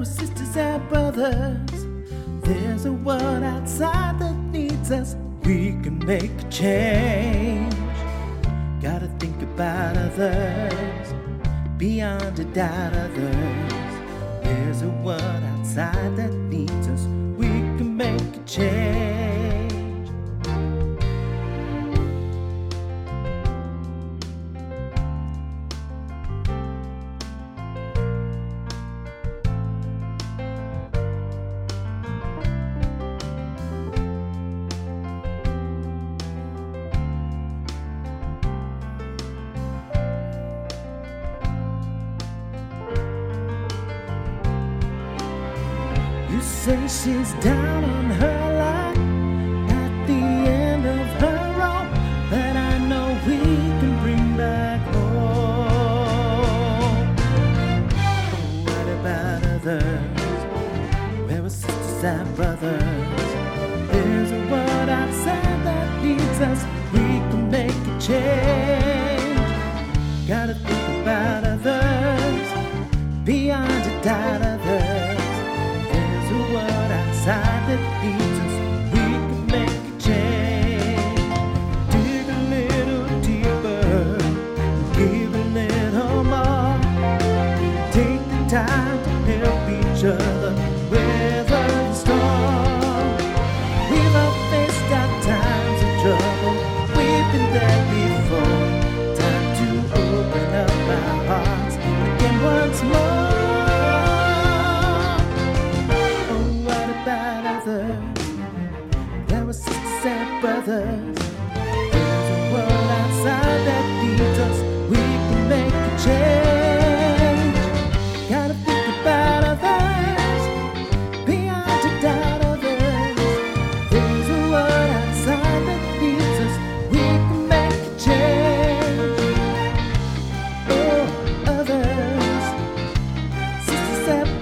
are sisters and brothers. There's a world outside that needs us. We can make a change. Gotta think about others, beyond a doubt others. There's a world outside that needs us. We can make a change. You say she's down on her luck, at the end of her rope, but I know we can bring back hope. What about others? We're sisters and brothers. There's a world outside that needs us. We can make a change. Gotta think about others, beyond a doubt others. The world outside that needs us. We can make a change. Dig a little deeper, give a little more. Take the time to help each other weather the storm. We've all faced our times of trouble. We've been there before. Time to open up our hearts again once more. There are sisters and brothers. There's a world outside that needs us. We can make a change. Gotta think about others, beyond a doubt others. There's a world outside that needs us. We can make a change. Oh, others, sisters and